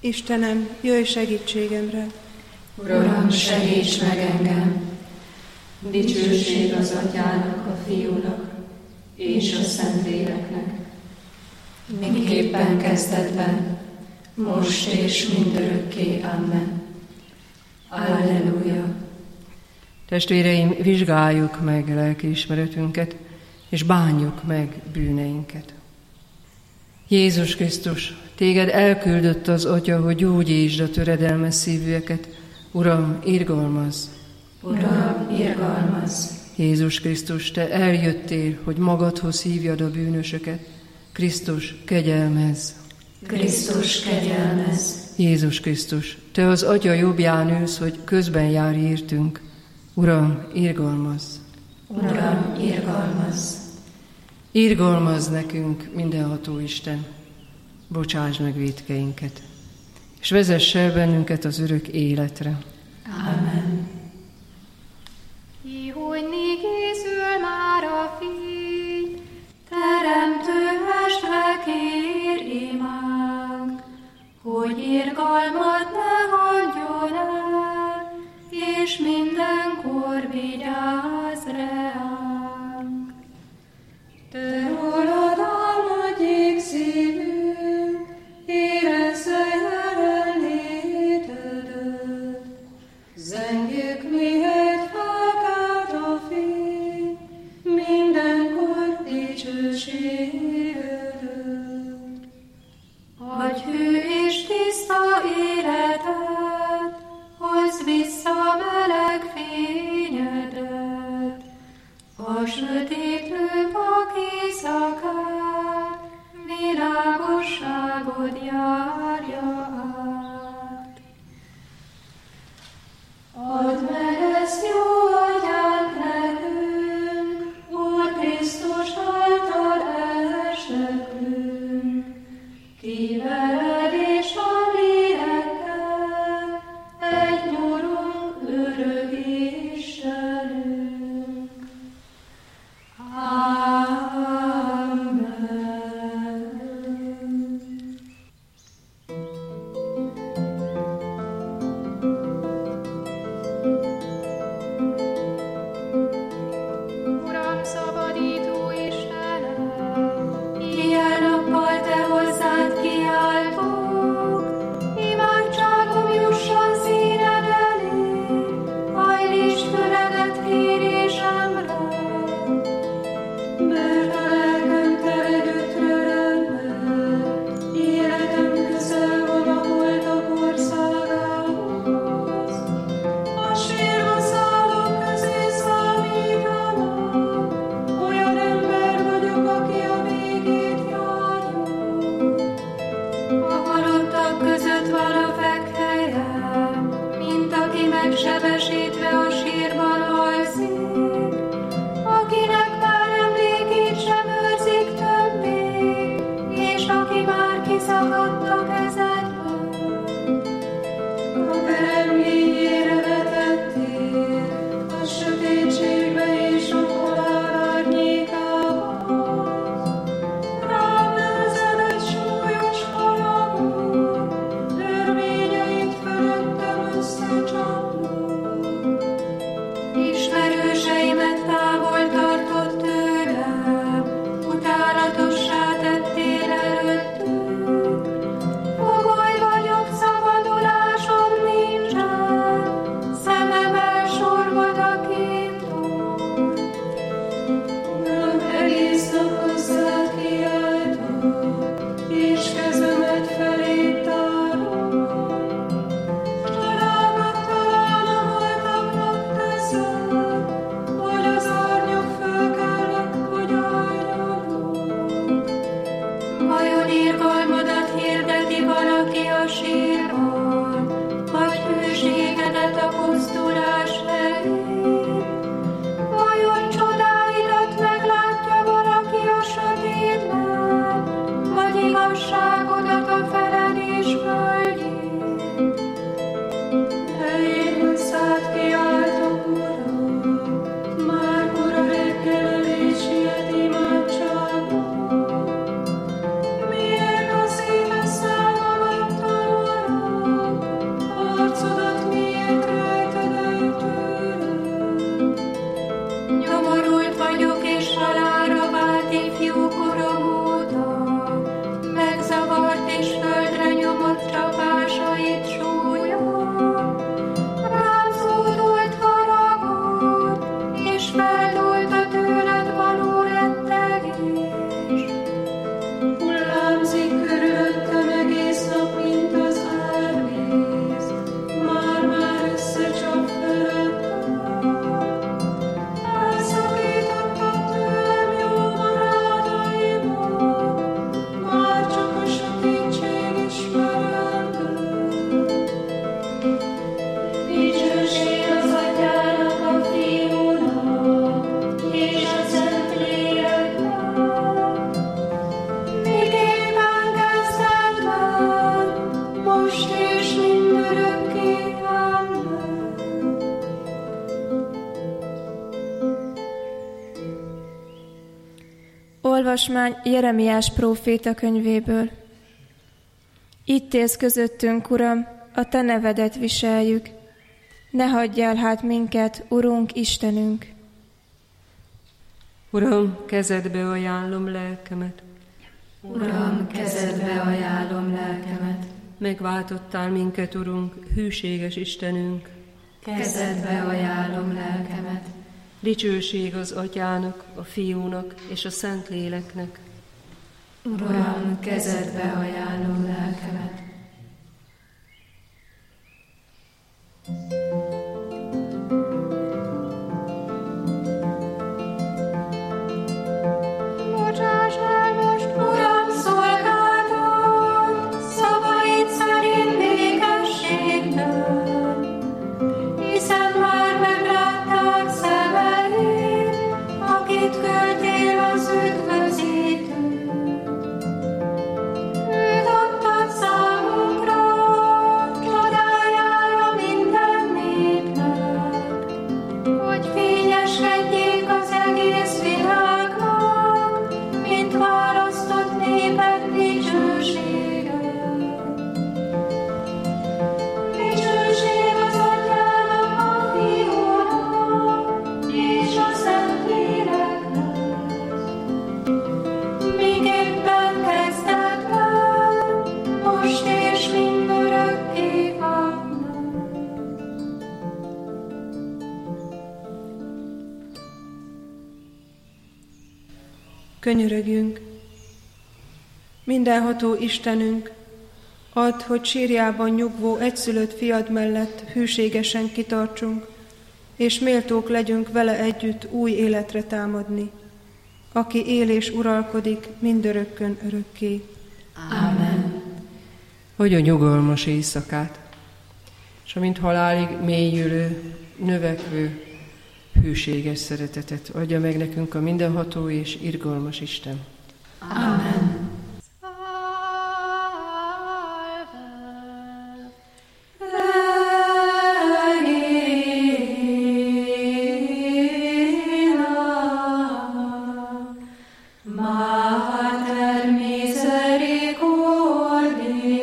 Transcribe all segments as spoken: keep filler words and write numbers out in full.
Istenem, jöjj segítségemre! Uram, segíts meg engem! Dicsőség az Atyának, a Fiúnak és a Szentléleknek, miképpen kezdetben, most és mindörökké. Amen. Alleluja! Testvéreim, vizsgáljuk meg lelkiismeretünket, és bánjuk meg bűneinket. Jézus Krisztus, téged elküldött az Atya, hogy gyógyítsd a töredelmes szívűeket. Uram, irgalmazz! Uram, irgalmazz! Jézus Krisztus, te eljöttél, hogy magadhoz hívjad a bűnösöket. Krisztus, kegyelmezz! Krisztus, kegyelmezz! Jézus Krisztus, te az Atya jobbján ülsz, hogy közben járj értünk. Uram, irgalmazz! Uram, irgalmazz! Irgalmazz nekünk, mindenható Isten, bocsáss meg vétkeinket, és vezess el bennünket az örök életre. Amen. Ki, hogy né készül már a fény, teremtő mestre kér imánk, hogy irgalmat ne hagyjon el, és mindenkor vigyázz reánk. Te rólad áll nagy égszívünk, érezze jelenlétedet. Zengjük, mihelyt felkelt a fény, mindenkor dicsőségedet. Adj hű és tiszta életet, hozz vissza meleg fényedet. A sötétlő vak éjszakát, világosságod járja át. Add meg ezt, jó Atyánk, nekünk, Úr Krisztus által elesnekünk. Ki veled és a lélek olvasmány Jeremiás próféta könyvéből. Itt élsz közöttünk, Uram, a Te nevedet viseljük. Ne hagyjál hát minket, Urunk, Istenünk! Uram, kezedbe ajánlom lelkemet. Uram, kezedbe ajánlom lelkemet. Megváltottál minket, Urunk, hűséges Istenünk. Kezedbe ajánlom lelkemet. Dicsőség az Atyának, a Fiúnak és a Szentléleknek. Uram, kezedbe ajánlom lelkemet. Bocsáss el most, Uram, szolgáltat, szavaid szerint békességben, hiszen már meglátták szemeid, akit küldtél az üdvözítő. Őt adtad számunkra, csodájára minden népnek, hogy fényeskedjék az egész világnak, mint választott népek dicsősége. Dicsőség az Atyának, a Fiúnak és a Szentléleknek, miképpen kezdetben, most és mindörökké. Amen. Könyörögjünk! Mindenható Istenünk, add, hogy sírjában nyugvó egyszülött fiad mellett hűségesen kitartsunk, és méltók legyünk vele együtt új életre támadni, aki él és uralkodik mindörökkön örökké. Amen. Hogy a nyugalmas éjszakát, és amint halálig mélyülő, növekvő, hűséges szeretetet adja meg nekünk a mindenható és irgalmas Isten. Amen. Mater misericordiae,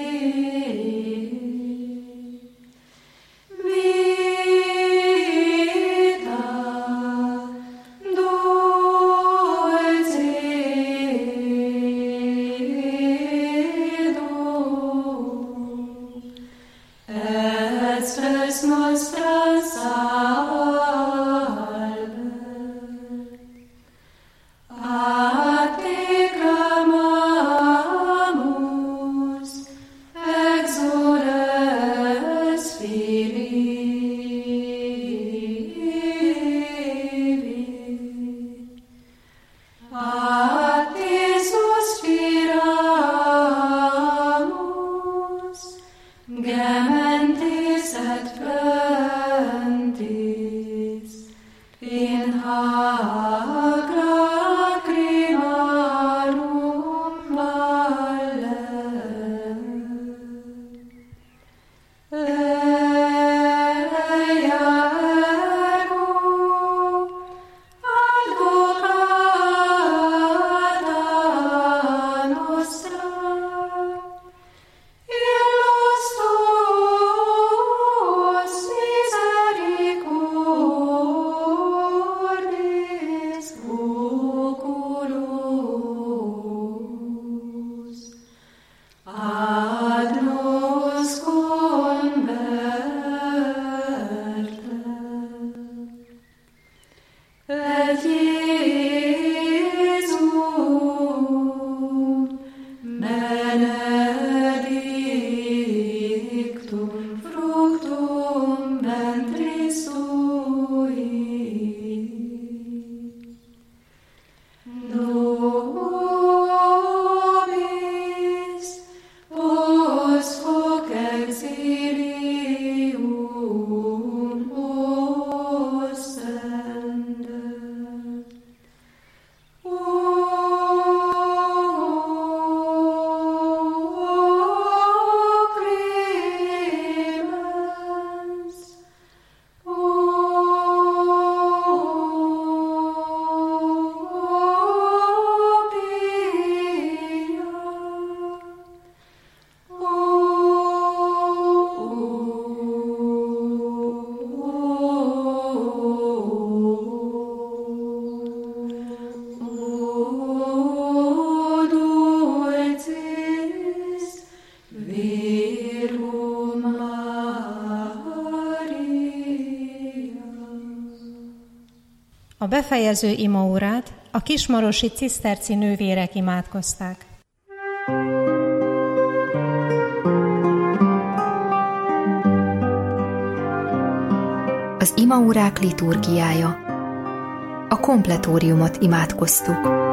vita dulcedo, et spes nostra salve. A te clamamus, exules Filii. A te suspiramus, gementes et plentis, in hac lacrimarum valle. Ea ergo advocata nostra, illus A befejező imaórát a kismarosi ciszterci nővérek imádkozták. Az imaórák liturgiája. A kompletóriumot imádkoztuk.